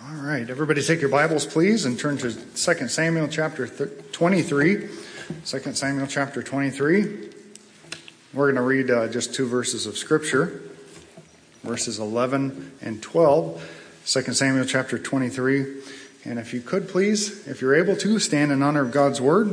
All right, everybody take your Bibles, please, and turn to 2 Samuel chapter 23. 2 Samuel chapter 23. We're going to read just two verses of Scripture, verses 11 and 12. 2 Samuel chapter 23. And if you could, please, if you're able to, stand in honor of God's Word.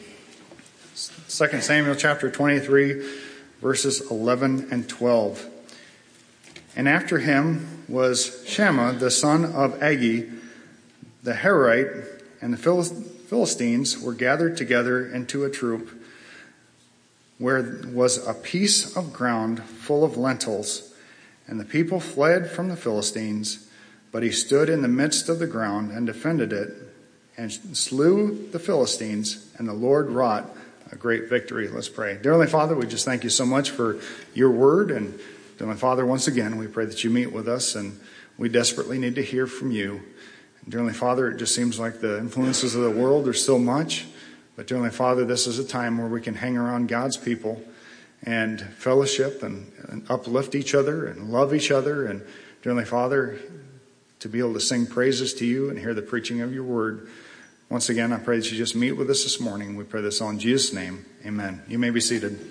2 Samuel chapter 23, verses 11 and 12. And after him was Shammah, the son of Agee, the Hararite, and the Philistines were gathered together into a troop, where was a piece of ground full of lentils. And the people fled from the Philistines, but he stood in the midst of the ground and defended it, and slew the Philistines, and the Lord wrought a great victory. Let's pray. Dear Heavenly Father, we just thank you so much for your word. And Heavenly Father, once again, we pray that you meet with us, and we desperately need to hear from you. And Dear Heavenly Father, it just seems like the influences of the world are so much. But Dear Heavenly Father, this is a time where we can hang around God's people and fellowship and uplift each other and love each other. And Dear Heavenly Father, to be able to sing praises to you and hear the preaching of your word. Once again, I pray that you just meet with us this morning. We pray this all in Jesus' name. Amen. You may be seated.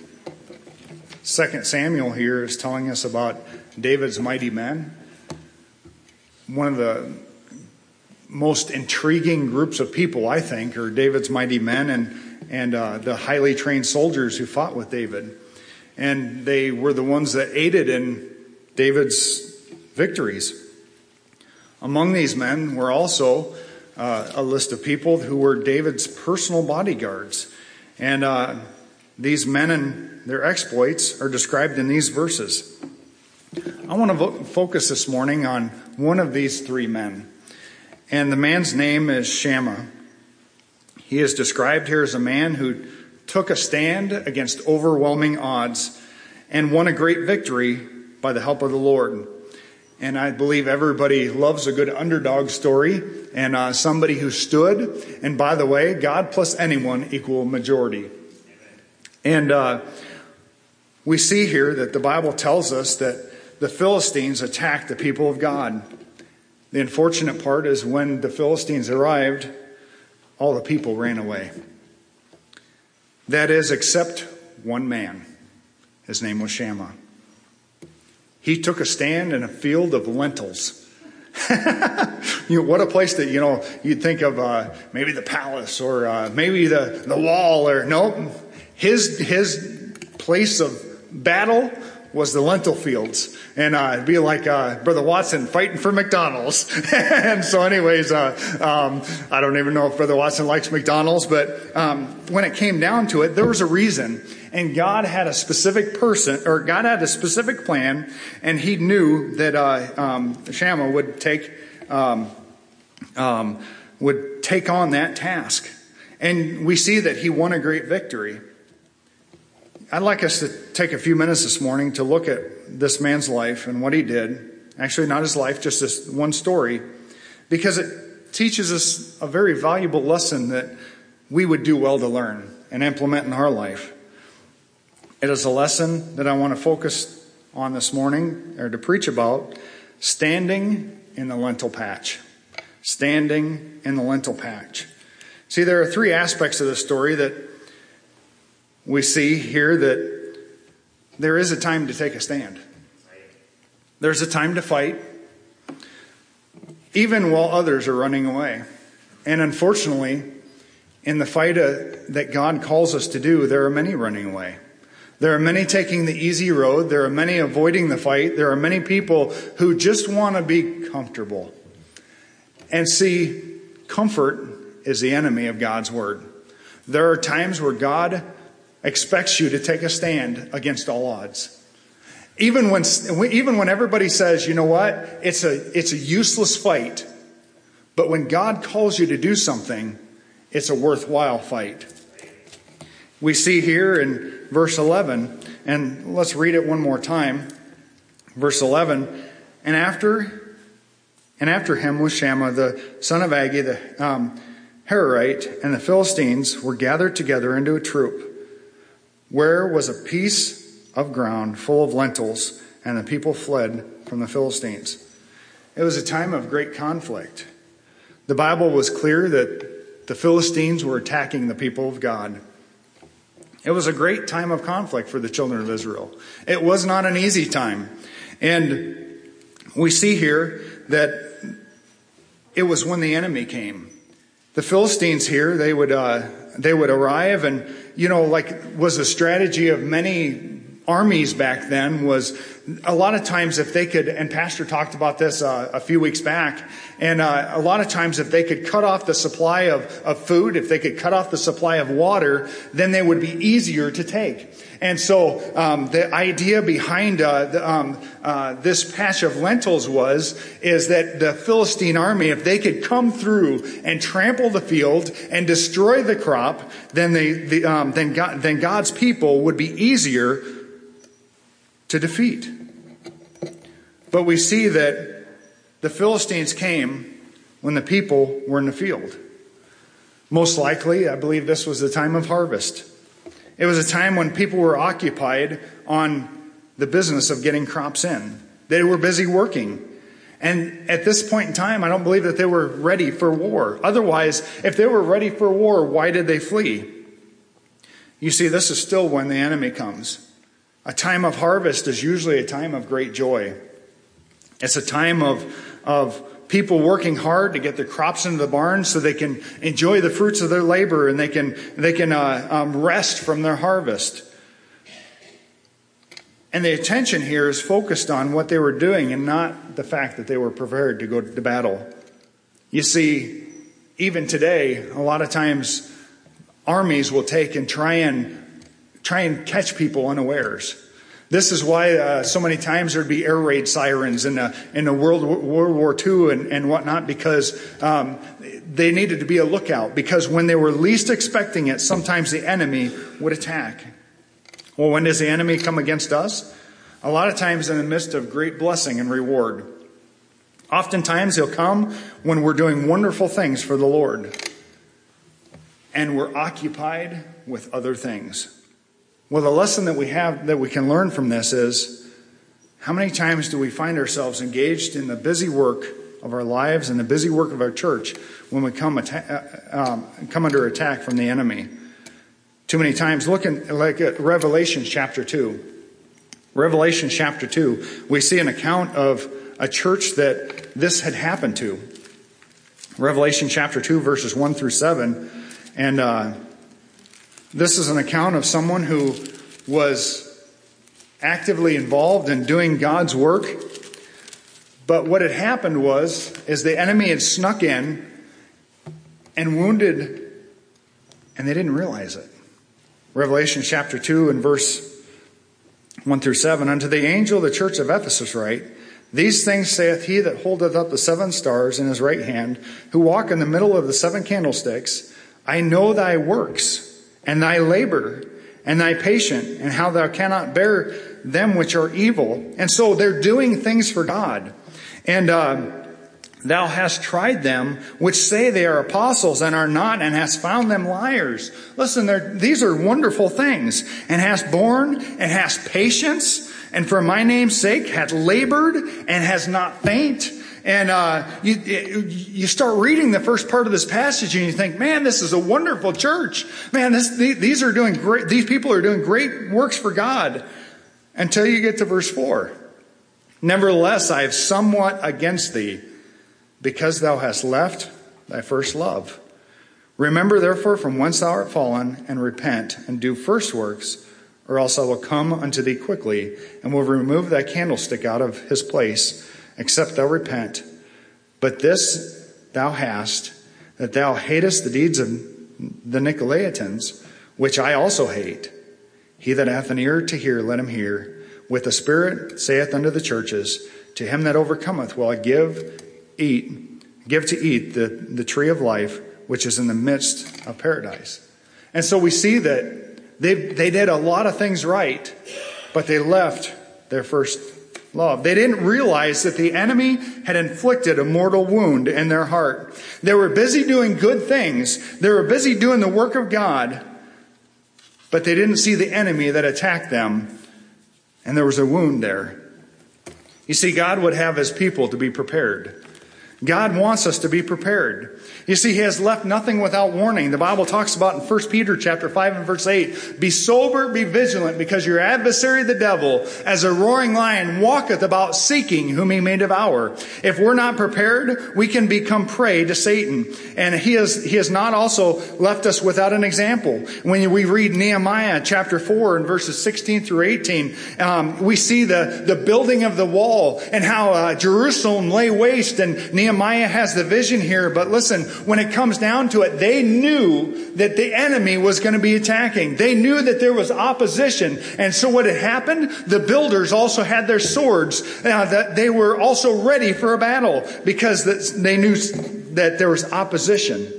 2 Samuel here is telling us about David's mighty men. One of the most intriguing groups of people, I think, are David's mighty men and the highly trained soldiers who fought with David. And they were the ones that aided in David's victories. Among these men were also a list of people who were David's personal bodyguards. And these men and their exploits are described in these verses. I want to focus this morning on one of these three men. And the man's name is Shammah. He is described here as a man who took a stand against overwhelming odds and won a great victory by the help of the Lord. And I believe everybody loves a good underdog story and somebody who stood. And by the way, God plus anyone equal majority. And we see here that the Bible tells us that the Philistines attacked the people of God. The unfortunate part is when the Philistines arrived, all the people ran away. That is, except one man. His name was Shammah. He took a stand in a field of lentils. What a place that, you'd think of maybe the palace or maybe the wall or no. His place of battle was the lentil fields. And it'd be like Brother Watson fighting for McDonald's. And so anyways, I don't even know if Brother Watson likes McDonald's, but when it came down to it, there was a reason. And God had a specific God had a specific plan, and he knew that Shammah would take on that task. And we see that he won a great victory. I'd like us to take a few minutes this morning to look at this man's life and what he did. Actually, not his life, just this one story, because it teaches us a very valuable lesson that we would do well to learn and implement in our life. It is a lesson that I want to focus on this morning, or to preach about, standing in the lentil patch. Standing in the lentil patch. See, there are three aspects of the story that we see here that there is a time to take a stand. There's a time to fight, even while others are running away. And unfortunately, in the fight that God calls us to do, there are many running away. There are many taking the easy road. There are many avoiding the fight. There are many people who just want to be comfortable. And see, comfort is the enemy of God's word. There are times where God expects you to take a stand against all odds. Even when everybody says, you know what, it's a useless fight. But when God calls you to do something, it's a worthwhile fight. We see here in verse 11, and let's read it one more time. Verse 11, and after him was Shammah, the son of Agee, the Hararite, and the Philistines were gathered together into a troop, where was a piece of ground full of lentils, and the people fled from the Philistines. It was a time of great conflict. The Bible was clear that the Philistines were attacking the people of God. It was a great time of conflict for the children of Israel. It was not an easy time. And we see here that it was when the enemy came. The Philistines here, they would arrive, and, like was a strategy of many armies back then, was a lot of times if they could, and Pastor talked about this a few weeks back, and a lot of times if they could cut off the supply of food, if they could cut off the supply of water, then they would be easier to take. And so the idea behind this patch of lentils is that the Philistine army, if they could come through and trample the field and destroy the crop, then God's people would be easier to defeat. But we see that the Philistines came when the people were in the field. Most likely, I believe this was the time of harvest. It was a time when people were occupied on the business of getting crops in. They were busy working. And at this point in time, I don't believe that they were ready for war. Otherwise, if they were ready for war, why did they flee? You see, this is still when the enemy comes. A time of harvest is usually a time of great joy. It's a time of people working hard to get their crops into the barn so they can enjoy the fruits of their labor, and they can rest from their harvest. And the attention here is focused on what they were doing and not the fact that they were prepared to go to battle. You see, even today, a lot of times armies will take and try and catch people unawares. This is why so many times there'd be air raid sirens in the World War II and whatnot, because they needed to be a lookout. Because when they were least expecting it, sometimes the enemy would attack. Well, when does the enemy come against us? A lot of times in the midst of great blessing and reward. Oftentimes he'll come when we're doing wonderful things for the Lord, and we're occupied with other things. Well, the lesson that we have that we can learn from this is, how many times do we find ourselves engaged in the busy work of our lives and the busy work of our church when we come under attack from the enemy? Too many times. Looking like at Revelation chapter 2. Revelation chapter 2, we see an account of a church that this had happened to. Revelation chapter 2, verses 1 through 7. And this is an account of someone who was actively involved in doing God's work. But what had happened is the enemy had snuck in and wounded, and they didn't realize it. Revelation chapter 2 and verse 1 through 7. Unto the angel of the church of Ephesus write, These things saith he that holdeth up the 7 stars in his right hand, who walk in the middle of the 7 candlesticks. I know thy works, and thy labor, and thy patience, and how thou cannot bear them which are evil. And so they're doing things for God. And thou hast tried them which say they are apostles and are not, and hast found them liars. Listen, these are wonderful things. And hast borne, and hast patience, and for my name's sake hath labored, and has not faint. And you start reading the first part of this passage and you think, man, this is a wonderful church. Man, these are doing great. These people are doing great works for God. Until you get to verse 4. Nevertheless, I have somewhat against thee, because thou hast left thy first love. Remember therefore from whence thou art fallen, and repent, and do first works, or else I will come unto thee quickly, and will remove thy candlestick out of his place, except thou repent. But this thou hast, that thou hatest the deeds of the Nicolaitans, which I also hate. He that hath an ear to hear, let him hear. With the Spirit saith unto the churches, To him that overcometh will I give to eat the tree of life, which is in the midst of paradise. And so we see that they did a lot of things right, but they left their first love. They didn't realize that the enemy had inflicted a mortal wound in their heart. They were busy doing good things. They were busy doing the work of God, but they didn't see the enemy that attacked them, and there was a wound there. You see, God would have his people to be prepared. God wants us to be prepared. You see, he has left nothing without warning. The Bible talks about in 1 Peter chapter 5 and verse 8, be sober, be vigilant, because your adversary the devil, as a roaring lion, walketh about seeking whom he may devour. If we're not prepared, we can become prey to Satan. And he has not also left us without an example. When we read Nehemiah chapter 4 and verses 16 through 18, we see the building of the wall and how Jerusalem lay waste, and Nehemiah has the vision here. But listen, when it comes down to it, they knew that the enemy was going to be attacking. They knew that there was opposition. And so what had happened, the builders also had their swords, that they were also ready for a battle because they knew that there was opposition.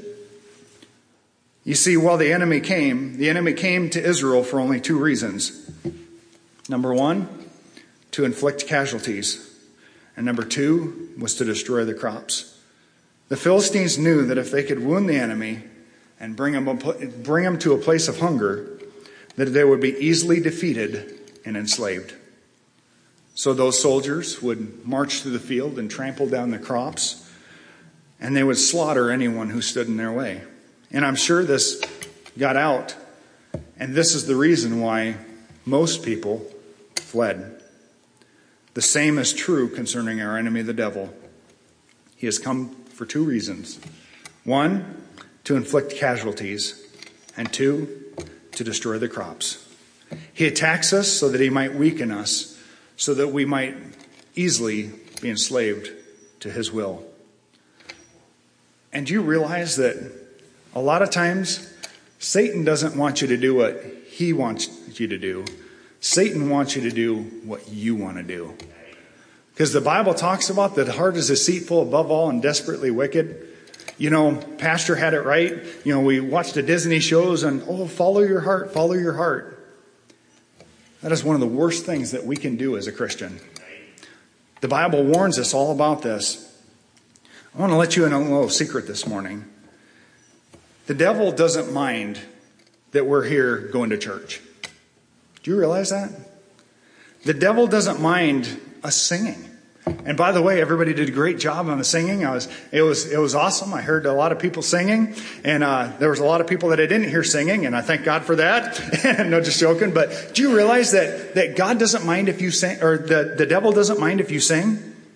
You see, while the enemy came to Israel for only two reasons. Number one, to inflict casualties. And number two was to destroy the crops. The Philistines knew that if they could wound the enemy and bring him to a place of hunger, that they would be easily defeated and enslaved. So those soldiers would march through the field and trample down the crops, and they would slaughter anyone who stood in their way. And I'm sure this got out, and this is the reason why most people fled. The same is true concerning our enemy, the devil. He has come for two reasons. One, to inflict casualties, and two, to destroy the crops. He attacks us so that he might weaken us, so that we might easily be enslaved to his will. And do you realize that a lot of times Satan doesn't want you to do what he wants you to do. Satan wants you to do what you want to do. Because the Bible talks about that the heart is deceitful above all and desperately wicked. You know, Pastor had it right. You know, we watched the Disney shows and, follow your heart, follow your heart. That is one of the worst things that we can do as a Christian. The Bible warns us all about this. I want to let you in a little secret this morning. The devil doesn't mind that we're here going to church. Do you realize that? The devil doesn't mind us singing. And by the way, everybody did a great job on the singing. It was awesome. I heard a lot of people singing, and there was a lot of people that I didn't hear singing, and I thank God for that. No, just joking. But do you realize that God doesn't mind if you sing, or the devil doesn't mind if you sing?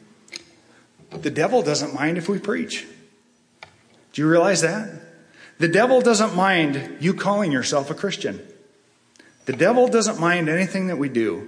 The devil doesn't mind if we preach. Do you realize that? The devil doesn't mind you calling yourself a Christian. The devil doesn't mind anything that we do.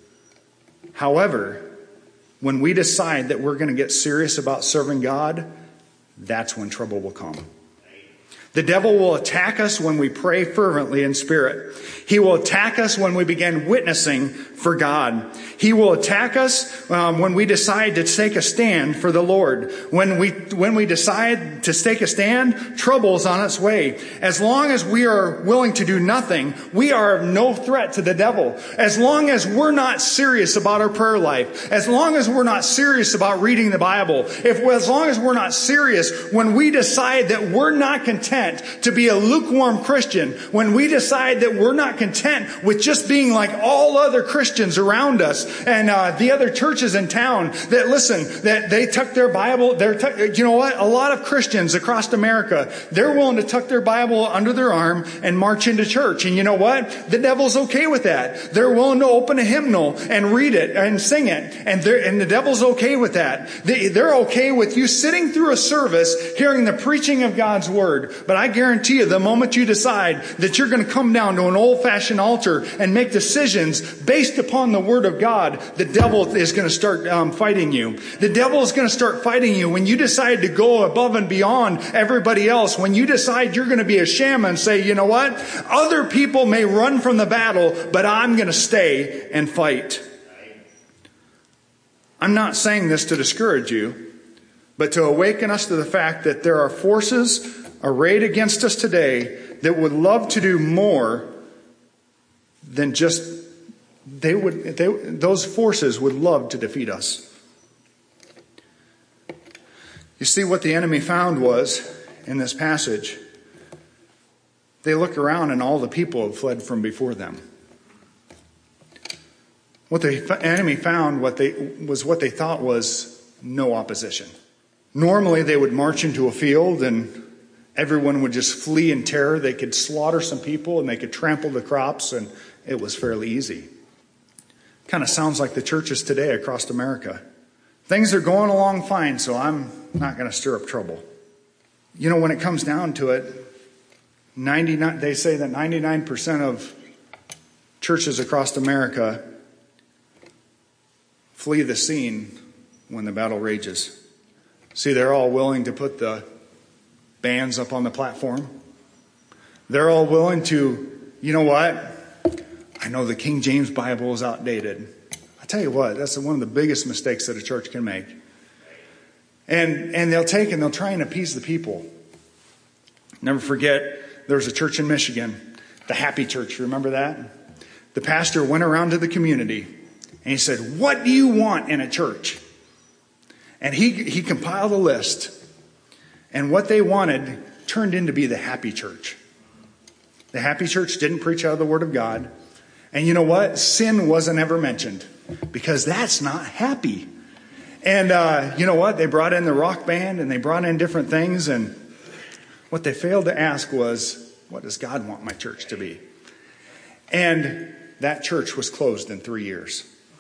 However, when we decide that we're going to get serious about serving God, that's when trouble will come. The devil will attack us when we pray fervently in spirit. He will attack us when we begin witnessing for God. He will attack us when we decide to take a stand for the Lord. When we decide to take a stand, trouble's on its way. As long as we are willing to do nothing, we are no threat to the devil. As long as we're not serious about our prayer life, as long as we're not serious about reading the Bible, as long as we're not serious, when we decide that we're not content to be a lukewarm Christian, when we decide that we're not content with just being like all other Christians around us and the other churches in town that they tuck their Bible, you know what? A lot of Christians across America, they're willing to tuck their Bible under their arm and march into church. And you know what? The devil's okay with that. They're willing to open a hymnal and read it and sing it. And the devil's okay with that. They're okay with you sitting through a service, hearing the preaching of God's word. But I guarantee you, the moment you decide that you're going to come down to an old-fashioned altar and make decisions based upon the Word of God, the devil is going to start fighting you. The devil is going to start fighting you when you decide to go above and beyond everybody else. When you decide you're going to be a shaman and say, you know what? Other people may run from the battle, but I'm going to stay and fight. I'm not saying this to discourage you, but to awaken us to the fact that there are forces arrayed against us today that would love to do more than just those forces would love to defeat us. You see, what the enemy found was, in this passage, they look around and all the people have fled from before them. What the enemy found what they thought was no opposition. Normally they would march into a field and everyone would just flee in terror. They could slaughter some people and they could trample the crops, and it was fairly easy. Kind of sounds like the churches today across America. Things are going along fine, so I'm not going to stir up trouble. You know, when it comes down to it, they say that 99% of churches across America flee the scene when the battle rages. See, they're all willing to put the bands up on the platform. They're all willing to, you know what? I know the King James Bible is outdated. I tell you what, that's one of the biggest mistakes that a church can make. And they'll try and appease the people. Never forget, there was a church in Michigan, the Happy Church. Remember that? The pastor went around to the community and he said, "What do you want in a church?" And he compiled a list. And what they wanted turned into be the Happy Church. The Happy Church didn't preach out of the Word of God. And you know what? Sin wasn't ever mentioned, because that's not happy. And you know what? They brought in the rock band and they brought in different things. And what they failed to ask was, what does God want my church to be? And that church was closed in 3 years.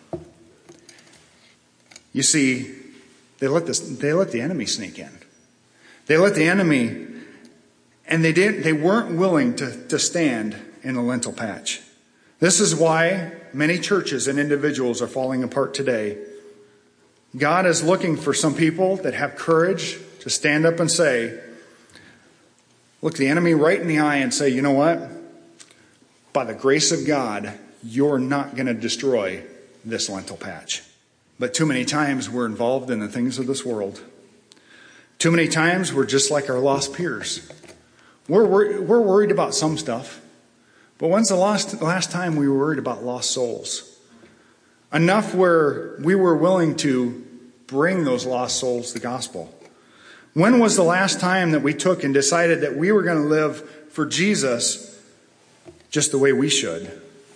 You see, they let the enemy sneak in. They let the enemy, and they weren't willing to stand in the lentil patch. This is why many churches and individuals are falling apart today. God is looking for some people that have courage to stand up and say, look the enemy right in the eye and say, you know what? By the grace of God, you're not going to destroy this lentil patch. But too many times we're involved in the things of this world. Too many times we're just like our lost peers. We're worried about some stuff. But when's the last time we were worried about lost souls? Enough where we were willing to bring those lost souls the gospel. When was the last time that we took and decided that we were going to live for Jesus just the way we should?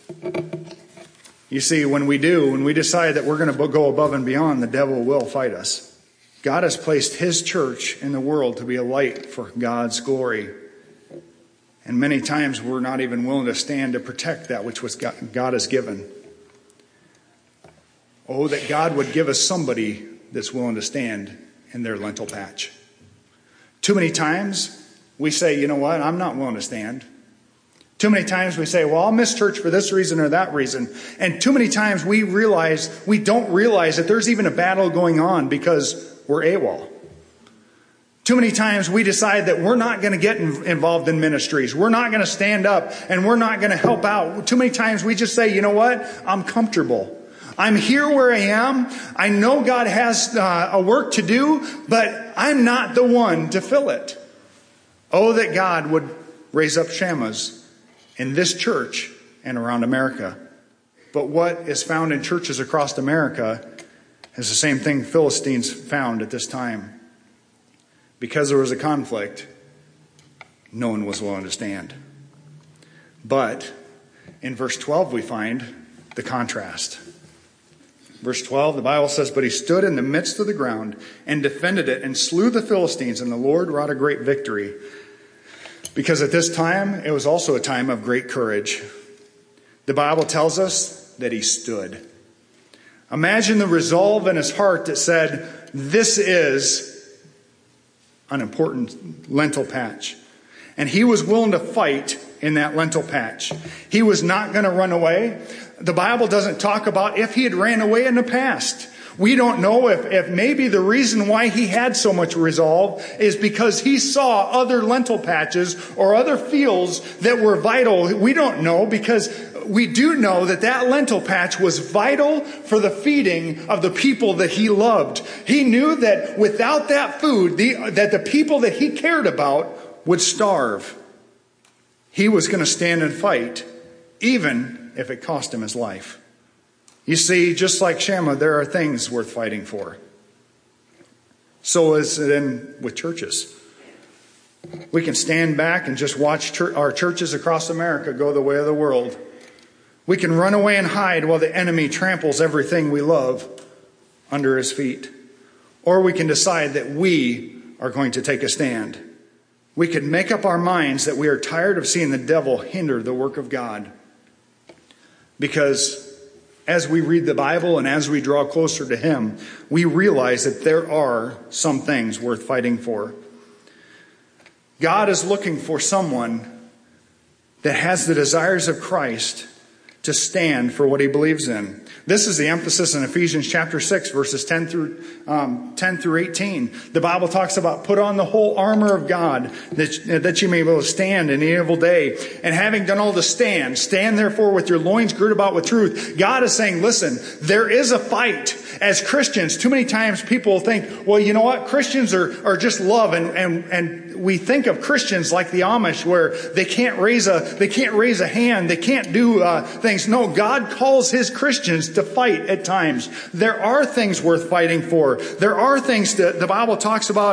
You see, when we decide that we're going to go above and beyond, the devil will fight us. God has placed his church in the world to be a light for God's glory. And many times we're not even willing to stand to protect that which God has given. Oh, that God would give us somebody that's willing to stand in their lentil patch. Too many times we say, you know what, I'm not willing to stand. Too many times we say, well, I'll miss church for this reason or that reason. And too many times we don't realize that there's even a battle going on because we're AWOL. Too many times we decide that we're not going to get involved in ministries. We're not going to stand up and we're not going to help out. Too many times we just say, you know what? I'm comfortable. I'm here where I am. I know God has a work to do, but I'm not the one to fill it. Oh, that God would raise up Shammahs in this church and around America. But what is found in churches across America is the same thing Philistines found at this time. Because there was a conflict, no one was willing to stand. But in verse 12 we find the contrast. Verse 12, the Bible says, "But he stood in the midst of the ground and defended it and slew the Philistines, and the Lord wrought a great victory." Because at this time, it was also a time of great courage. The Bible tells us that he stood. Imagine the resolve in his heart that said, this is an important lentil patch. And he was willing to fight in that lentil patch. He was not going to run away. The Bible doesn't talk about if he had ran away in the past. We don't know if maybe the reason why he had so much resolve is because he saw other lentil patches or other fields that were vital. We don't know, because we do know that lentil patch was vital for the feeding of the people that he loved. He knew that without that food, that the people that he cared about would starve. He was going to stand and fight, even if it cost him his life. You see, just like Shammah, there are things worth fighting for. So is it with churches. We can stand back and just watch our churches across America go the way of the world. We can run away and hide while the enemy tramples everything we love under his feet. Or we can decide that we are going to take a stand. We could make up our minds that we are tired of seeing the devil hinder the work of God. Because as we read the Bible and as we draw closer to him, we realize that there are some things worth fighting for. God is looking for someone that has the desires of Christ to stand for what he believes in. This is the emphasis in Ephesians chapter 6, verses 10 through 18. The Bible talks about put on the whole armor of God that you may be able to stand in the evil day. And having done all to stand therefore with your loins girded about with truth. God is saying, listen, there is a fight. As Christians, too many times people think, well, you know what? Christians are just love. And we think of Christians like the Amish where they can't raise a hand. They can't do things. No, God calls his Christians to fight at times. There are things worth fighting for. There are things that the Bible talks about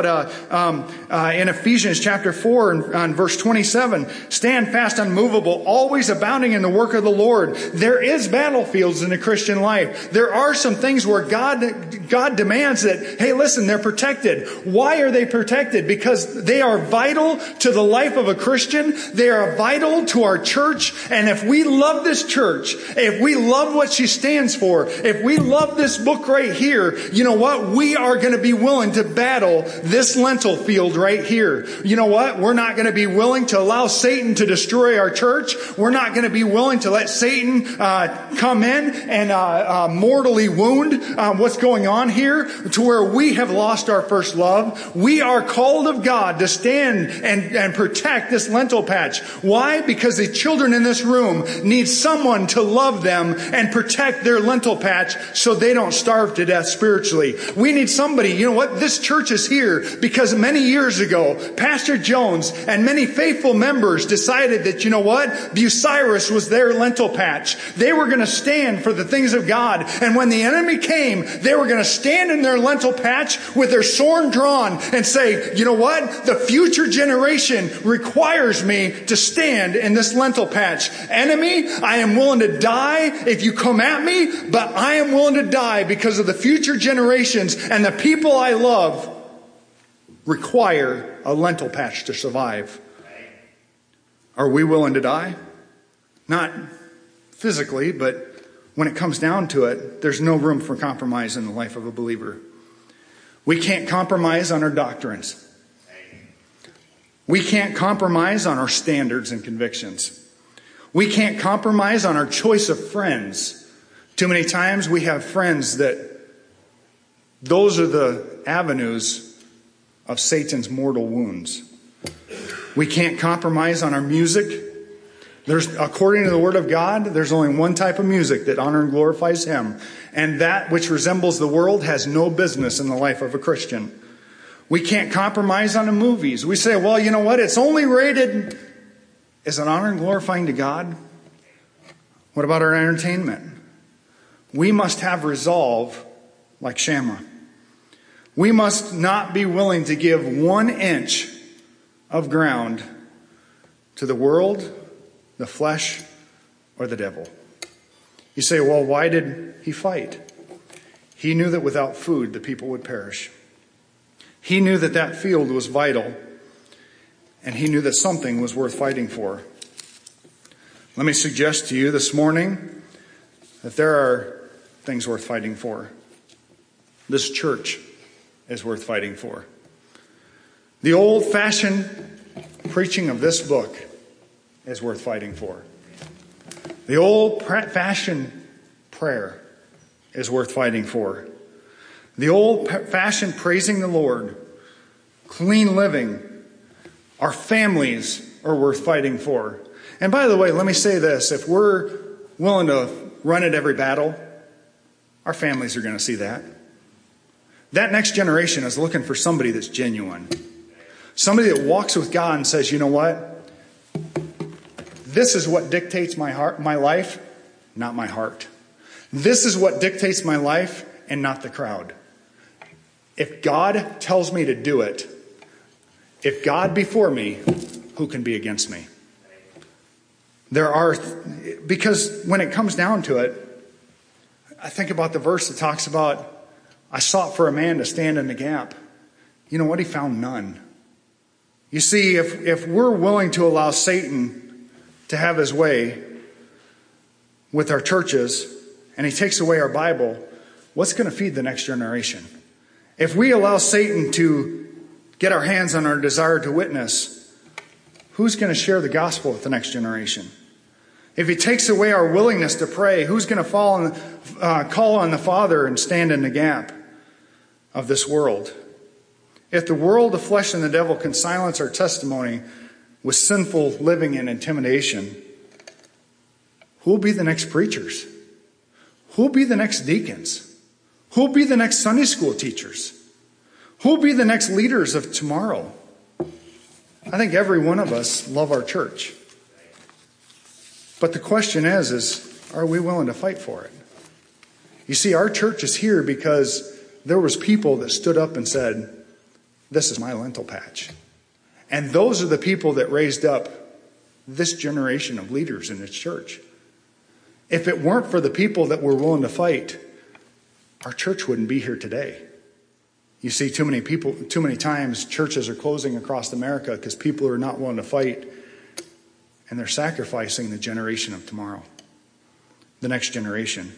in Ephesians chapter 4 and verse 27. Stand fast, unmovable, always abounding in the work of the Lord. There is battlefields in the Christian life. There are some things where God demands that, hey, listen, they're protected. Why are they protected? Because they are vital to the life of a Christian. They are vital to our church. And if we love this church, if we love what she stands for, if we love this book right here, you know what? We are going to be willing to battle this lentil field right here. You know what? We're not going to be willing to allow Satan to destroy our church. We're not going to be willing to let Satan come in and mortally wound what's going on here to where we have lost our first love. We are called of God to stand and protect this lentil patch. Why? Because the children in this room need someone to love them and protect their lentil patch so they don't starve to death spiritually. We need somebody. You know what? This church is here because many years ago, Pastor Jones and many faithful members decided that, you know what? Bucyrus was their lentil patch. They were going to stand for the things of God. And when the enemy came, they were going to stand in their lentil patch with their sword drawn and say, you know what? The future generation requires me to stand in this lentil patch. Enemy, I am willing to die if you come at me, but I am willing to die because of the future generations and the people I love require a lentil patch to survive. Are we willing to die? Not physically, but when it comes down to it, there's no room for compromise in the life of a believer. We can't compromise on our doctrines. We can't compromise on our standards and convictions. We can't compromise on our choice of friends. Too many times we have friends that those are the avenues of Satan's mortal wounds. We can't compromise on our music. According to the Word of God, there's only one type of music that honors and glorifies Him. And that which resembles the world has no business in the life of a Christian. We can't compromise on the movies. We say, well, you know what? It's only rated. Is it honor and glorifying to God? What about our entertainment? We must have resolve like Shammah. We must not be willing to give 1 inch of ground to the world, the flesh, or the devil. You say, well, why did he fight? He knew that without food, the people would perish. He knew that that field was vital, and he knew that something was worth fighting for. Let me suggest to you this morning that there are things worth fighting for. This church is worth fighting for. The old-fashioned preaching of this book is worth fighting for. The old-fashioned prayer is worth fighting for. The old-fashioned praising the Lord, clean living, our families are worth fighting for. And by the way, let me say this. If we're willing to run at every battle, our families are going to see that. That next generation is looking for somebody that's genuine. Somebody that walks with God and says, you know what? This is what dictates my heart, my life, not my heart. This is what dictates my life and not the crowd. If God tells me to do it, if God be for me, who can be against me? There are Because when it comes down to it, I think about the verse that talks about, I sought for a man to stand in the gap. You know what? He found none. You see, if we're willing to allow Satan to have his way with our churches, and he takes away our Bible, what's going to feed the next generation? If we allow Satan to get our hands on our desire to witness, who's going to share the gospel with the next generation? If he takes away our willingness to pray, who's going to call on the Father and stand in the gap of this world? If the world, the flesh, and the devil can silence our testimony with sinful living and intimidation, who will be the next preachers? Who will be the next deacons? Who will be the next Sunday school teachers? Who will be the next leaders of tomorrow? I think every one of us love our church. But the question is, are we willing to fight for it? You see, our church is here because there was people that stood up and said, this is my lentil patch. And those are the people that raised up this generation of leaders in this church. If it weren't for the people that were willing to fight, our church wouldn't be here today. You see, too many times churches are closing across America because people are not willing to fight, and they're sacrificing the generation of tomorrow, the next generation.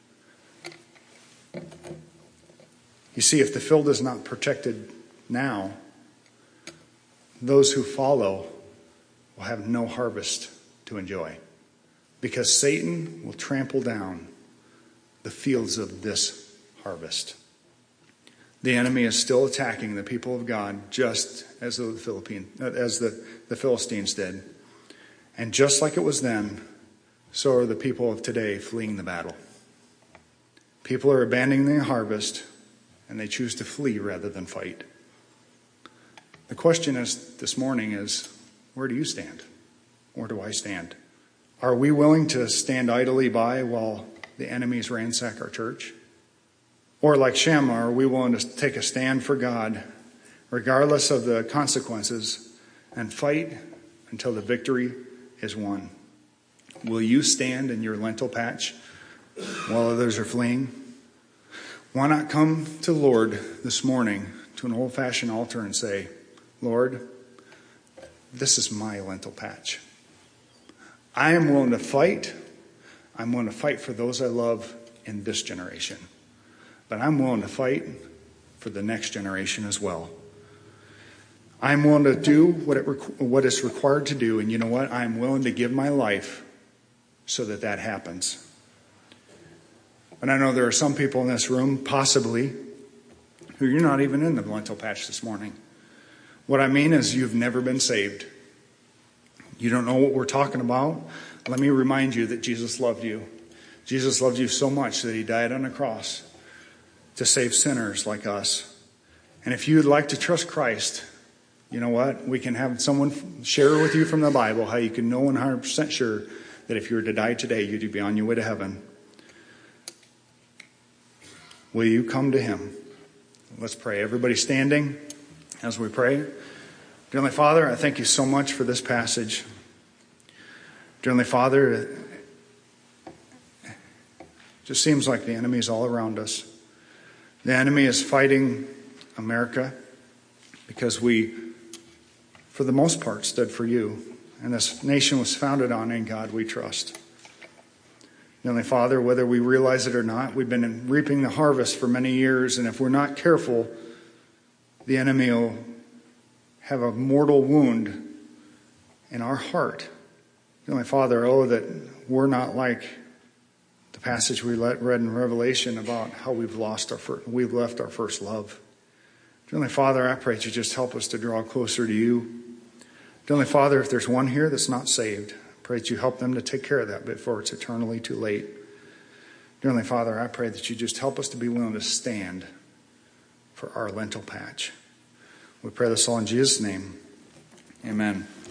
You see, if the field is not protected now, those who follow will have no harvest to enjoy, because Satan will trample down the fields of this harvest. The enemy is still attacking the people of God, just as the Philistines did. And just like it was then, so are the people of today fleeing the battle. People are abandoning the harvest, and they choose to flee rather than fight. The question this morning is, where do you stand? Where do I stand? Are we willing to stand idly by while the enemies ransack our church? Or like Shammah, are we willing to take a stand for God, regardless of the consequences, and fight until the victory is won? Will you stand in your lentil patch while others are fleeing? Why not come to the Lord this morning to an old-fashioned altar and say, Lord, this is my lentil patch. I am willing to fight. I'm willing to fight for those I love in this generation. But I'm willing to fight for the next generation as well. I'm willing to do what is required to do. And you know what? I'm willing to give my life so that happens. And I know there are some people in this room, possibly, who you're not even in the lentil patch this morning. What I mean is you've never been saved. You don't know what we're talking about. Let me remind you that Jesus loved you. Jesus loved you so much that he died on the cross to save sinners like us. And if you'd like to trust Christ, you know what? We can have someone share with you from the Bible how you can know 100% sure that if you were to die today, you'd be on your way to heaven. Will you come to him? Let's pray. Everybody standing as we pray. Dear Heavenly Father, I thank you so much for this passage. Dear Heavenly Father, it just seems like the enemy is all around us. The enemy is fighting America because we, for the most part, stood for you. And this nation was founded on In God We Trust. Heavenly Father, whether we realize it or not, we've been reaping the harvest for many years. And if we're not careful, the enemy will have a mortal wound in our heart. Heavenly Father, that we're not like the passage we read in Revelation about how we've left our first love. Heavenly Father, I pray that you just help us to draw closer to you. Heavenly Father, if there's one here that's not saved, I pray that you help them to take care of that before it's eternally too late. Heavenly Father, I pray that you just help us to be willing to stand for our lentil patch. We pray this all in Jesus' name. Amen.